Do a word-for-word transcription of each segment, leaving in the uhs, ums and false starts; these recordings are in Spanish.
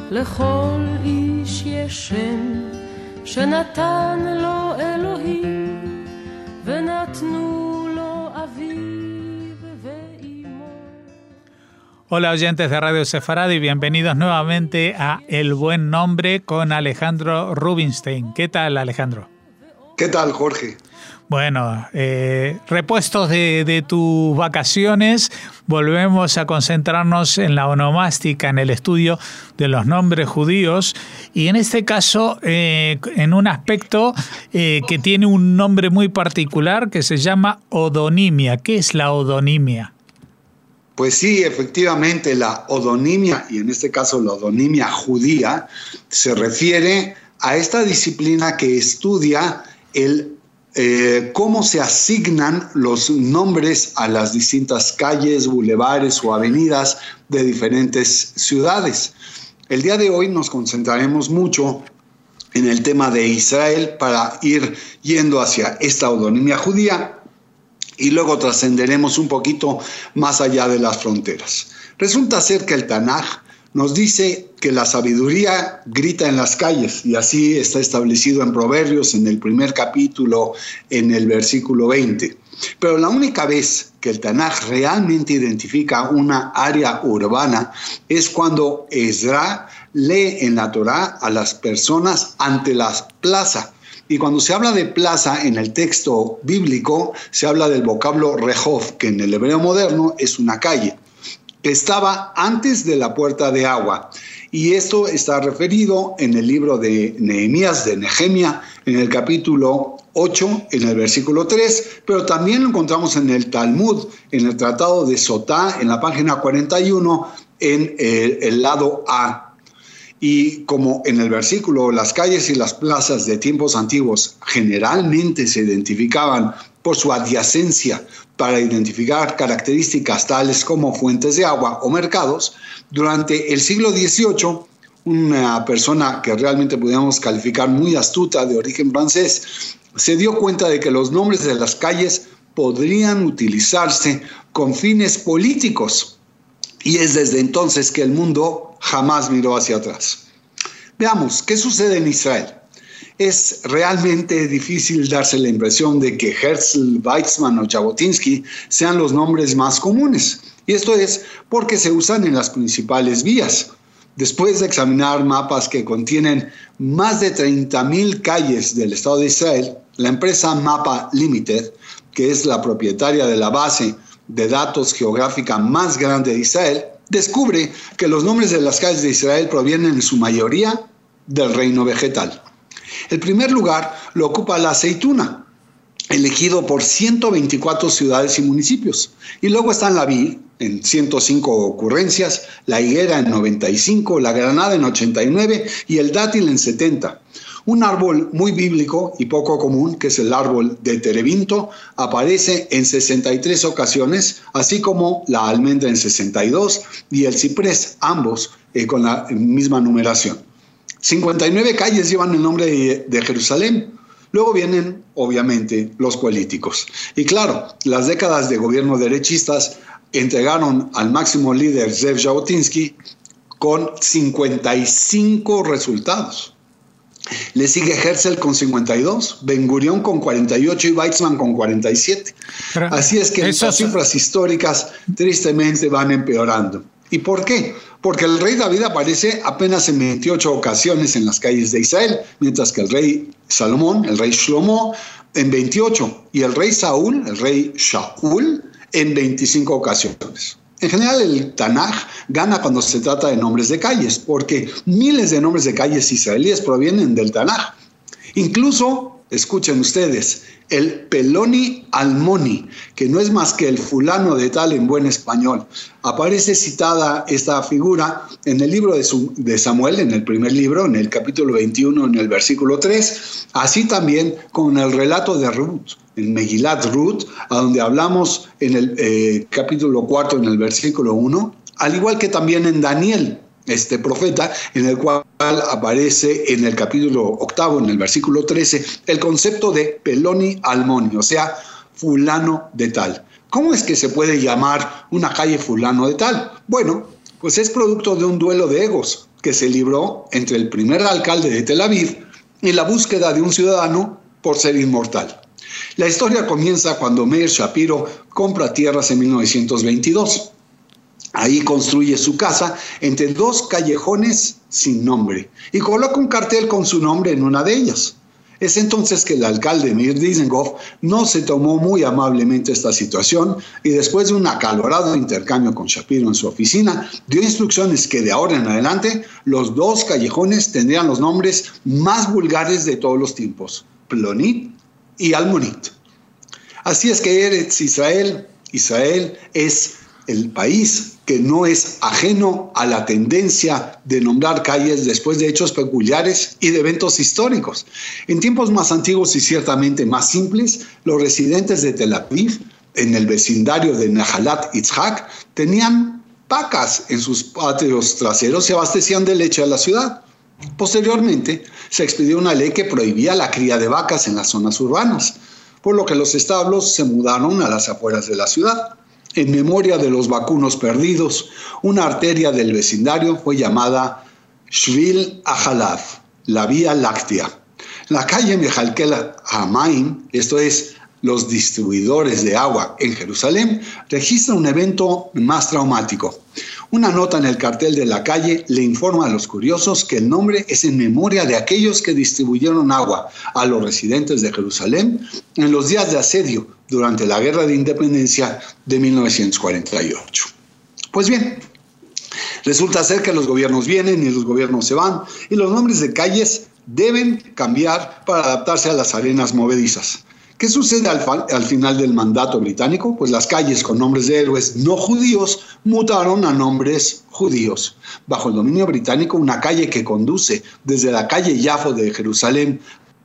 לכל איש יש שם שנתן לו אלוהים ונתנו לו אביו ואימו. Hola oyentes de Radio Sefarad y bienvenidos nuevamente a El Buen Nombre con Alejandro Rubinstein. ¿Qué tal, Alejandro? ¿Qué tal, Jorge? Bueno, eh, repuestos de, de tus vacaciones, volvemos a concentrarnos en la onomástica, en el estudio de los nombres judíos, y en este caso eh, en un aspecto eh, que tiene un nombre muy particular que se llama odonimia. ¿Qué es la odonimia? Pues sí, efectivamente, la odonimia, y en este caso la odonimia judía, se refiere a esta disciplina que estudia el Eh, cómo se asignan los nombres a las distintas calles, bulevares o avenidas de diferentes ciudades. El día de hoy nos concentraremos mucho en el tema de Israel para ir yendo hacia esta odonimia judía y luego trascenderemos un poquito más allá de las fronteras. Resulta ser que el Tanaj nos dice que la sabiduría grita en las calles, y así está establecido en Proverbios, en el primer capítulo, en el versículo veinte. Pero la única vez que el Tanaj realmente identifica una área urbana es cuando Ezra lee en la Torá a las personas ante la plaza. Y cuando se habla de plaza en el texto bíblico, se habla del vocablo rehov, que en el hebreo moderno es una calle, que estaba antes de la puerta de agua. Y esto está referido en el libro de Nehemías, de Nehemia, en el capítulo ocho, en el versículo tres, pero también lo encontramos en el Talmud, en el Tratado de Sotá, en la página cuarenta y uno, en el, el lado A. Y como en el versículo, las calles y las plazas de tiempos antiguos generalmente se identificaban por su adyacencia para identificar características tales como fuentes de agua o mercados, durante el siglo dieciocho, una persona que realmente podríamos calificar muy astuta, de origen francés, se dio cuenta de que los nombres de las calles podrían utilizarse con fines políticos. Y es desde entonces que el mundo jamás miró hacia atrás. Veamos, ¿qué sucede en Israel? Es realmente difícil darse la impresión de que Herzl, Weizmann o Jabotinsky sean los nombres más comunes. Y esto es porque se usan en las principales vías. Después de examinar mapas que contienen más de treinta mil calles del Estado de Israel, la empresa Mapa Limited, que es la propietaria de la base de datos geográfica más grande de Israel, descubre que los nombres de las calles de Israel provienen en su mayoría del reino vegetal. El primer lugar lo ocupa la aceituna, elegido por ciento veinticuatro ciudades y municipios. Y luego están la vid, en ciento cinco ocurrencias, la higuera en noventa y cinco, la granada en ochenta y nueve y el dátil en setenta. Un árbol muy bíblico y poco común, que es el árbol de terebinto, aparece en sesenta y tres ocasiones, así como la almendra en sesenta y dos y el ciprés, ambos eh, con la misma numeración. cincuenta y nueve calles llevan el nombre de, de Jerusalén. Luego vienen, obviamente, los políticos. Y claro, las décadas de gobierno derechistas entregaron al máximo líder Zev Jabotinsky con cincuenta y cinco resultados. Le sigue Herzl con cincuenta y dos, Ben Gurión con cuarenta y ocho y Weizmann con cuarenta y siete. Pero así es que esas cifras históricas tristemente van empeorando. ¿Y por qué? Porque el rey David aparece apenas en veintiocho ocasiones en las calles de Israel, mientras que el rey Salomón, el rey Shlomo, en veintiocho, y el rey Saúl, el rey Shaul, en veinticinco ocasiones. En general, el Tanaj gana cuando se trata de nombres de calles, porque miles de nombres de calles israelíes provienen del Tanaj. Incluso, escuchen ustedes, el Peloni Almoni, que no es más que el fulano de tal en buen español. Aparece citada esta figura en el libro de, su, de Samuel, en el primer libro, en el capítulo veintiuno, en el versículo tres, así también con el relato de Ruth, en Megilat Ruth, a donde hablamos en el eh, capítulo cuarto, en el versículo uno, al igual que también en Daniel, este profeta, en el cual aparece en el capítulo octavo, en el versículo trece, el concepto de Peloni Almoni, o sea, fulano de tal. ¿Cómo es que se puede llamar una calle fulano de tal? Bueno, pues es producto de un duelo de egos, que se libró entre el primer alcalde de Tel Aviv y la búsqueda de un ciudadano por ser inmortal. La historia comienza cuando Meir Shapiro compra tierras en mil novecientos veintidós. Ahí construye su casa entre dos callejones sin nombre y coloca un cartel con su nombre en una de ellas. Es entonces que el alcalde Meir Dizengoff no se tomó muy amablemente esta situación y después de un acalorado intercambio con Shapiro en su oficina, dio instrucciones que de ahora en adelante los dos callejones tendrían los nombres más vulgares de todos los tiempos, Plonit y Almonit. Así es que Eretz Israel, Israel es el país que no es ajeno a la tendencia de nombrar calles después de hechos peculiares y de eventos históricos. En tiempos más antiguos y ciertamente más simples, los residentes de Tel Aviv, en el vecindario de Nahalat Yitzhak, tenían vacas en sus patios traseros y abastecían de leche a la ciudad. Posteriormente, se expidió una ley que prohibía la cría de vacas en las zonas urbanas, por lo que los establos se mudaron a las afueras de la ciudad. En memoria de los vacunos perdidos, una arteria del vecindario fue llamada Shvil Ahalav, la Vía Láctea. La calle Mejalkel Hamaim, esto es, los distribuidores de agua en Jerusalén, registra un evento más traumático. Una nota en el cartel de la calle le informa a los curiosos que el nombre es en memoria de aquellos que distribuyeron agua a los residentes de Jerusalén en los días de asedio durante la Guerra de Independencia de mil novecientos cuarenta y ocho. Pues bien, resulta ser que los gobiernos vienen y los gobiernos se van y los nombres de calles deben cambiar para adaptarse a las arenas movedizas. ¿Qué sucede al, al final del mandato británico? Pues las calles con nombres de héroes no judíos mutaron a nombres judíos. Bajo el dominio británico, una calle que conduce desde la calle Yafo de Jerusalén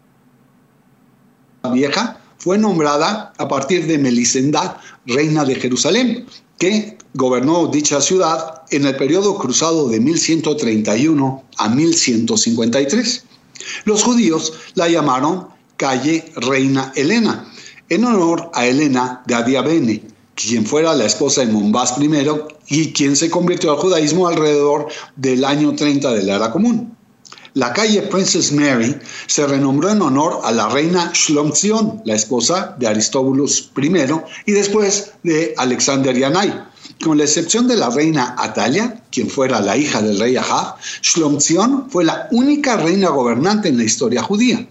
Vieja fue nombrada a partir de Melisenda, reina de Jerusalén, que gobernó dicha ciudad en el periodo cruzado de mil ciento treinta y uno a mil ciento cincuenta y tres. Los judíos la llamaron calle Reina Helena, en honor a Helena de Adiabene, quien fuera la esposa de Mombás primero y quien se convirtió al judaísmo alrededor del año treinta de la Era Común. La calle Princess Mary se renombró en honor a la reina Shlomzion, la esposa de Aristóbulos primero y después de Alexander Yanai. Con la excepción de la reina Atalia, quien fuera la hija del rey Ahab, Shlomzion fue la única reina gobernante en la historia judía.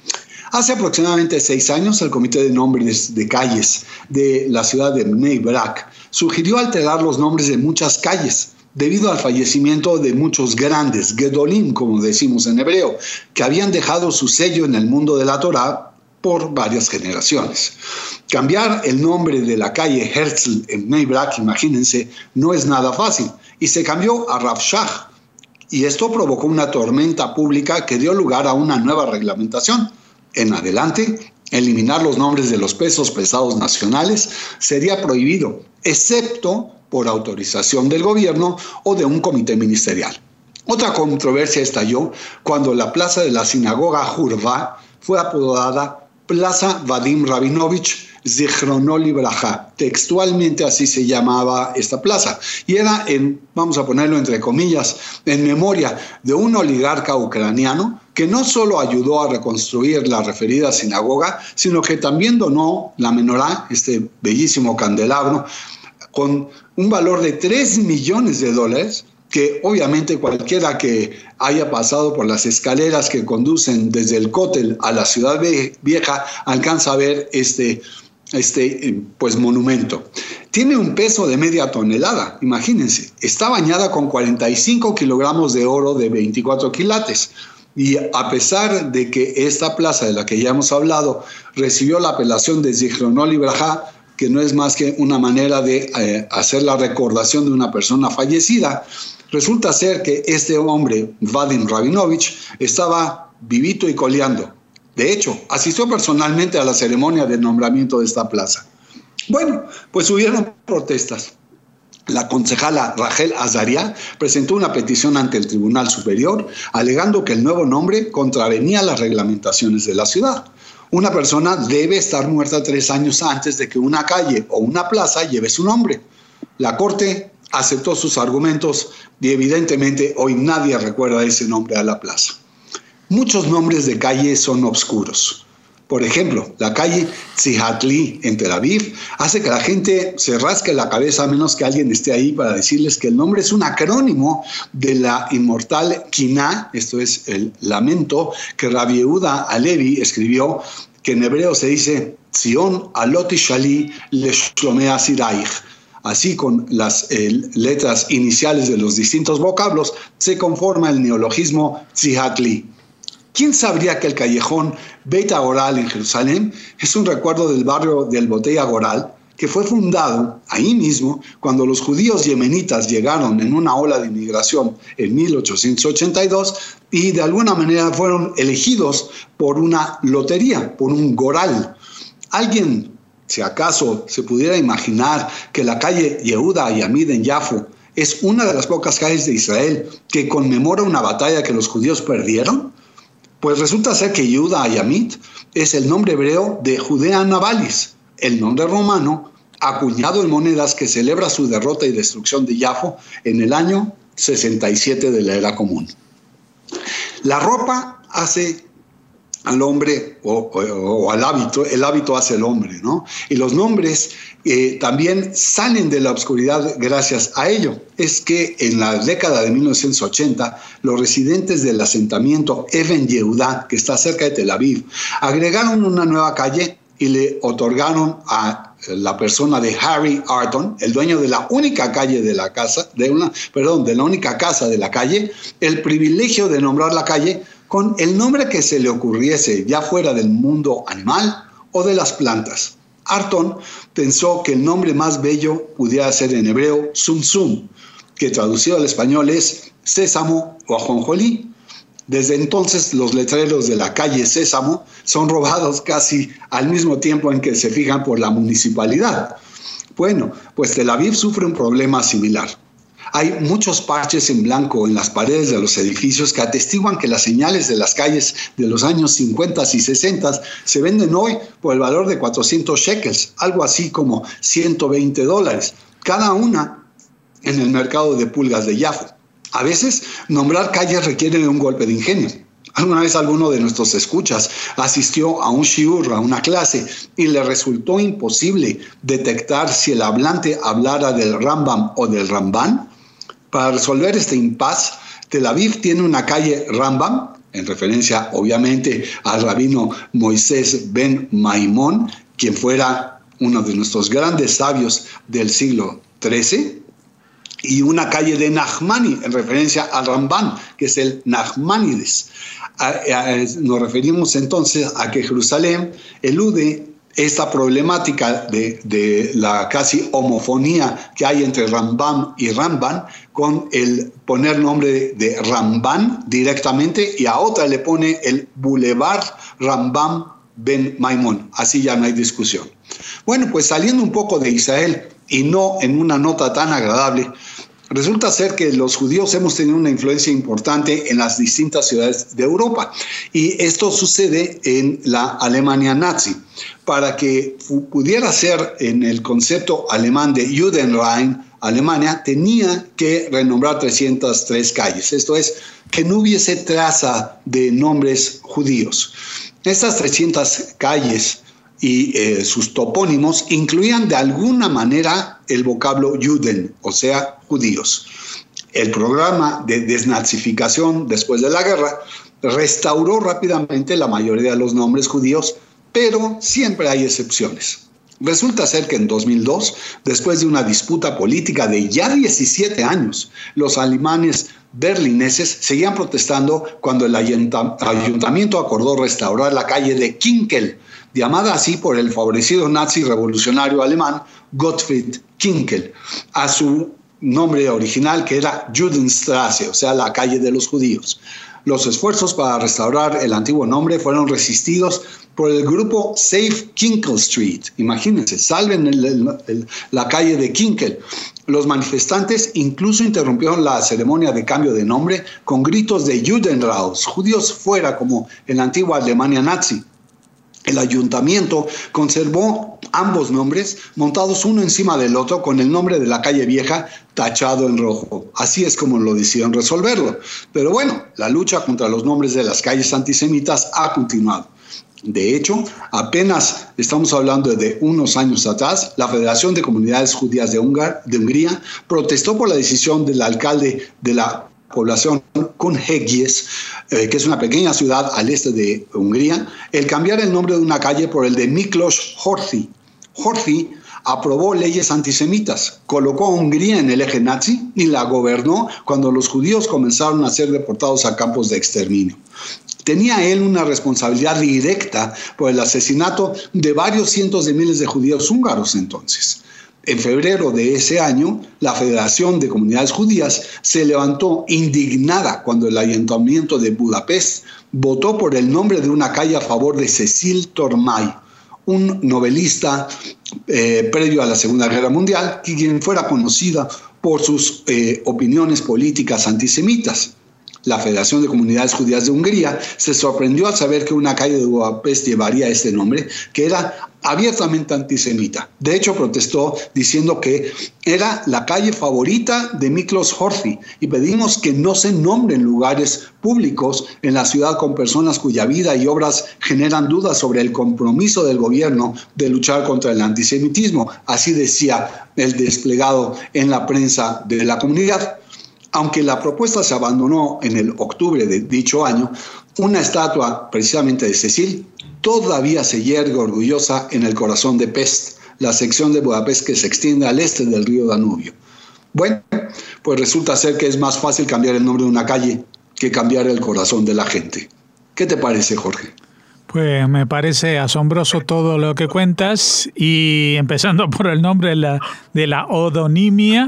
Hace aproximadamente seis años, el Comité de Nombres de Calles de la ciudad de Bnei Brak sugirió alterar los nombres de muchas calles debido al fallecimiento de muchos grandes, Gedolim, como decimos en hebreo, que habían dejado su sello en el mundo de la Torá por varias generaciones. Cambiar el nombre de la calle Herzl en Bnei Brak, imagínense, no es nada fácil, y se cambió a Rav Shach, y esto provocó una tormenta pública que dio lugar a una nueva reglamentación. En adelante, eliminar los nombres de los pesos pesados nacionales sería prohibido, excepto por autorización del gobierno o de un comité ministerial. Otra controversia estalló cuando la plaza de la sinagoga Jurva fue apodada Plaza Vadim Rabinovich Zichrono Libraja. Textualmente así se llamaba esta plaza. Y era, en, vamos a ponerlo entre comillas, en memoria de un oligarca ucraniano que no solo ayudó a reconstruir la referida sinagoga, sino que también donó la menorá, este bellísimo candelabro, con un valor de tres millones de dólares, que obviamente cualquiera que haya pasado por las escaleras que conducen desde el Cótel a la Ciudad Vieja alcanza a ver este, este pues, monumento. Tiene un peso de media tonelada, imagínense. Está bañada con cuarenta y cinco kilogramos de oro de veinticuatro quilates. Y a pesar de que esta plaza de la que ya hemos hablado recibió la apelación de Zichrono Libraja, que no es más que una manera de eh, hacer la recordación de una persona fallecida, resulta ser que este hombre, Vadim Rabinovich, estaba vivito y coleando. De hecho, asistió personalmente a la ceremonia de nombramiento de esta plaza. Bueno, pues hubieron protestas. La concejala Rachel Azaria presentó una petición ante el Tribunal Superior alegando que el nuevo nombre contravenía las reglamentaciones de la ciudad. Una persona debe estar muerta tres años antes de que una calle o una plaza lleve su nombre. La Corte aceptó sus argumentos y evidentemente hoy nadie recuerda ese nombre a la plaza. Muchos nombres de calles son obscuros. Por ejemplo, la calle Tzihatli en Tel Aviv hace que la gente se rasque la cabeza a menos que alguien esté ahí para decirles que el nombre es un acrónimo de la inmortal Kiná, esto es el lamento que Rabbi Yehuda Alevi escribió, que en hebreo se dice Zion aloti shali leshlomea siraich. Así, con las eh, letras iniciales de los distintos vocablos, se conforma el neologismo Tzihatli. ¿Quién sabría que el callejón Beit Agoral en Jerusalén es un recuerdo del barrio del Botei Agoral, que fue fundado ahí mismo cuando los judíos yemenitas llegaron en una ola de inmigración en mil ochocientos ochenta y dos y de alguna manera fueron elegidos por una lotería, por un goral? ¿Alguien, si acaso, se pudiera imaginar que la calle Yehuda Yamid en Yafo es una de las pocas calles de Israel que conmemora una batalla que los judíos perdieron? Pues resulta ser que Yehuda Yamid es el nombre hebreo de Judea Navalis, el nombre romano acuñado en monedas que celebra su derrota y destrucción de Yafo en el año sesenta y siete de la era común. La ropa hace al hombre o, o, o al hábito, el hábito hace el hombre, ¿no? Y los nombres eh, también salen de la oscuridad gracias a ello. Es que en la década de mil novecientos ochenta, los residentes del asentamiento Even Yehuda, que está cerca de Tel Aviv, agregaron una nueva calle y le otorgaron a la persona de Harry Arton, el dueño de la única calle de la casa, de una, perdón, de la única casa de la calle, el privilegio de nombrar la calle con el nombre que se le ocurriese, ya fuera del mundo animal o de las plantas. Arton pensó que el nombre más bello pudiera ser en hebreo Zum Zum, que traducido al español es Sésamo o Ajonjolí. Desde entonces los letreros de la calle Sésamo son robados casi al mismo tiempo en que se fijan por la municipalidad. Bueno, pues Tel Aviv sufre un problema similar. Hay muchos parches en blanco en las paredes de los edificios que atestiguan que las señales de las calles de los años cincuenta y sesenta se venden hoy por el valor de cuatrocientos shekels, algo así como ciento veinte dólares, cada una en el mercado de pulgas de Yafo. A veces nombrar calles requiere de un golpe de ingenio. Alguna vez alguno de nuestros escuchas asistió a un shiur, a una clase, y le resultó imposible detectar si el hablante hablara del Rambam o del Ramban. Para resolver este impasse, Tel Aviv tiene una calle Rambam, en referencia obviamente al rabino Moisés ben Maimón, quien fuera uno de nuestros grandes sabios del siglo trece, y una calle de Nachmani, en referencia al Ramban, que es el Nachmanides. Nos referimos entonces a que Jerusalén elude esta problemática de, de la casi homofonía que hay entre Rambam y Ramban, con el poner nombre de Ramban directamente, y a otra le pone el Boulevard Rambam ben Maimón. Así ya no hay discusión. Bueno, pues saliendo un poco de Israel y no en una nota tan agradable, resulta ser que los judíos hemos tenido una influencia importante en las distintas ciudades de Europa, y esto sucede en la Alemania nazi. Para que pudiera ser en el concepto alemán de Judenrein, Alemania tenía que renombrar trescientas tres calles, esto es, que no hubiese traza de nombres judíos. Estas trescientas calles y eh, sus topónimos incluían de alguna manera el vocablo Juden, o sea, judíos. El programa de desnazificación después de la guerra restauró rápidamente la mayoría de los nombres judíos, pero siempre hay excepciones. Resulta ser que en dos mil dos, después de una disputa política de ya diecisiete años, los alemanes berlineses seguían protestando cuando el ayuntamiento acordó restaurar la calle de Kinkel, llamada así por el favorecido nazi revolucionario alemán Gottfried Kinkel, a su nombre original, que era Judenstrasse, o sea, la calle de los judíos. Los esfuerzos para restaurar el antiguo nombre fueron resistidos por el grupo Save Kinkel Street. Imagínense, salven el, el, el, la calle de Kinkel. Los manifestantes incluso interrumpieron la ceremonia de cambio de nombre con gritos de Judenraus, judíos fuera, como en la antigua Alemania nazi. El ayuntamiento conservó ambos nombres montados uno encima del otro con el nombre de la calle vieja tachado en rojo. Así es como lo decidieron resolverlo. Pero bueno, la lucha contra los nombres de las calles antisemitas ha continuado. De hecho, apenas estamos hablando de unos años atrás, la Federación de Comunidades Judías de, Hungar, de Hungría protestó por la decisión del alcalde de la población Kunhegies, eh, que es una pequeña ciudad al este de Hungría, el cambiar el nombre de una calle por el de Miklos Horthy. Horthy aprobó leyes antisemitas, colocó a Hungría en el eje nazi y la gobernó cuando los judíos comenzaron a ser deportados a campos de exterminio. Tenía él una responsabilidad directa por el asesinato de varios cientos de miles de judíos húngaros entonces. En febrero de ese año, la Federación de Comunidades Judías se levantó indignada cuando el Ayuntamiento de Budapest votó por el nombre de una calle a favor de Cecil Tormay, un novelista eh, previo a la Segunda Guerra Mundial, quien fuera conocida por sus eh, opiniones políticas antisemitas. La Federación de Comunidades Judías de Hungría se sorprendió al saber que una calle de Budapest llevaría este nombre, que era abiertamente antisemita. De hecho, protestó diciendo que era la calle favorita de Miklos Horthy y pedimos que no se nombren lugares públicos en la ciudad con personas cuya vida y obras generan dudas sobre el compromiso del gobierno de luchar contra el antisemitismo. Así decía el desplegado en la prensa de la comunidad. Aunque la propuesta se abandonó en el octubre de dicho año, una estatua precisamente de Cecil todavía se yergue orgullosa en el corazón de Pest, la sección de Budapest que se extiende al este del río Danubio. Bueno, pues resulta ser que es más fácil cambiar el nombre de una calle que cambiar el corazón de la gente. ¿Qué te parece, Jorge? Pues me parece asombroso todo lo que cuentas, y empezando por el nombre de la, de la odonimia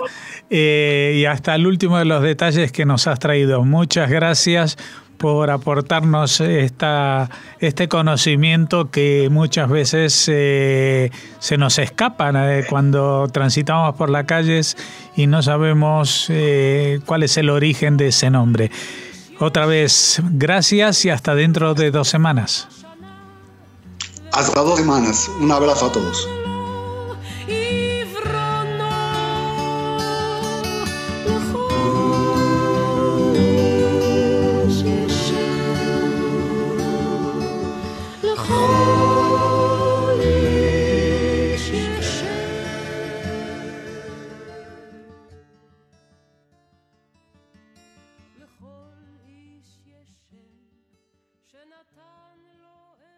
eh, y hasta el último de los detalles que nos has traído. Muchas gracias por aportarnos esta, este conocimiento que muchas veces eh, se nos escapa eh, cuando transitamos por las calles y no sabemos eh, cuál es el origen de ese nombre. Otra vez, gracias y hasta dentro de dos semanas. Hasta dos semanas. Un abrazo a todos. שנתן לו